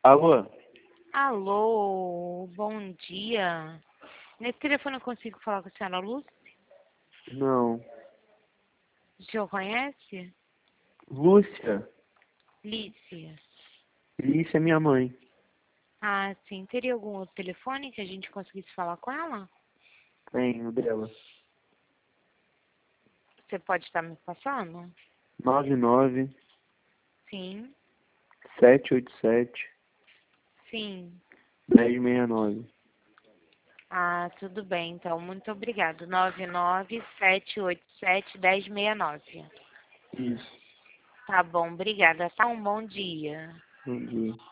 Alô? Alô, bom dia. Nesse telefone eu consigo falar com a senhora Lúcia? Não. O senhor conhece? Lúcia? Lícia. Lícia é minha mãe. Ah, sim. Teria algum outro telefone que a gente conseguisse falar com ela? Tenho dela. Você pode estar me passando? 99 Sim, 787 sim. 1069. Ah, tudo bem. Então, muito obrigado. 997871069. Isso. Tá bom, obrigada. Tá um bom dia. Bom dia.